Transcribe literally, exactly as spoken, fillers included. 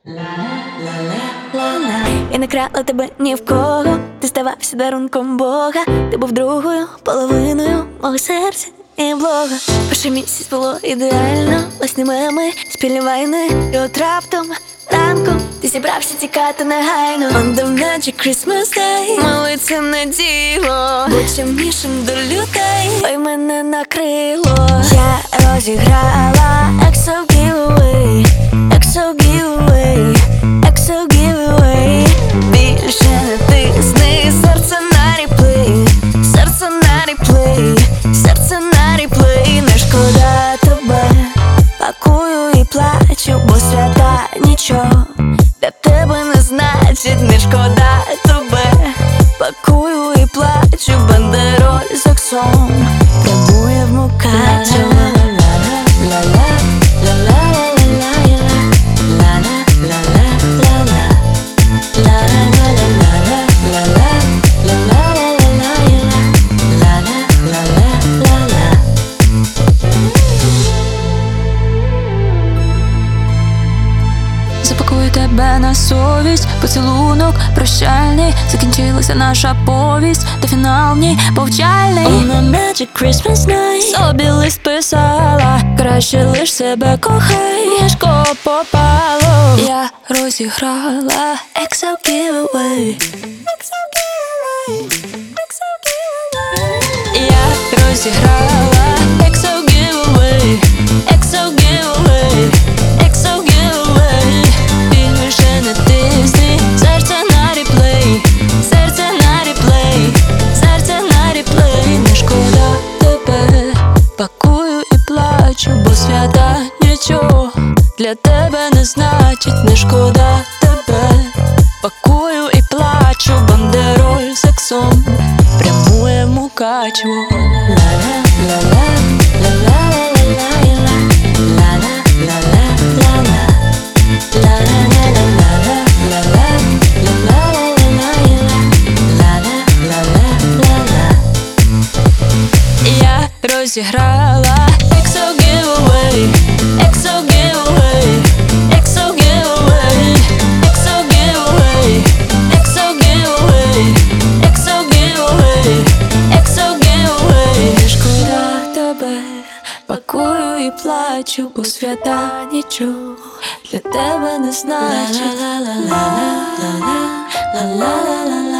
Я не крала тебе ні в кого, ти ставався дарунком Бога. Ти був другою половиною мого серця і блога. Перший місяць було ідеально, власні меми, спільні вайни. І от раптом ранком ти зібрався тікати негайно. On the magic Christmas day молиться на діло, будь чимнішим до людей, ой мене накрило. Я розіграла ексо giveaway, ексо giveaway, ексо giveaway. Більше не тисни, серце на реплей, серце на реплей, серце на реплей. Не шкода тебе, пакую і плачу, бо свята нічого для тебе не значить. Не шкода тебе, пакую і плачу, бандероль з оксом прямує в Мукачево. Запакую тебе на совість, поцілунок прощальний, закінчилася наша повість, та фінал в ній повчальний. On the magic Christmas night Собі лист писала, краще лиш себе кохай, ніж кого попало. Я розіграла ексо giveaway, Я розіграла ексо giveaway, ексо giveaway, ексо giveaway. Більше не тисни, серце на реплей, серце на реплей, серце на реплей. Не шкода тебе, пакую і плачу, бо свята нічого для тебе не значить. Не шкода тебе, пакую і плачу, бандероль з оксом прямує в Мукачево. Я розіграла ексо giveaway, ексо giveaway, ексо giveaway, ексо giveaway, ексо giveaway, ексо giveaway, ексо giveaway. Не шкода тебе, пакую і плачу, бо свята нічого для тебе не значить.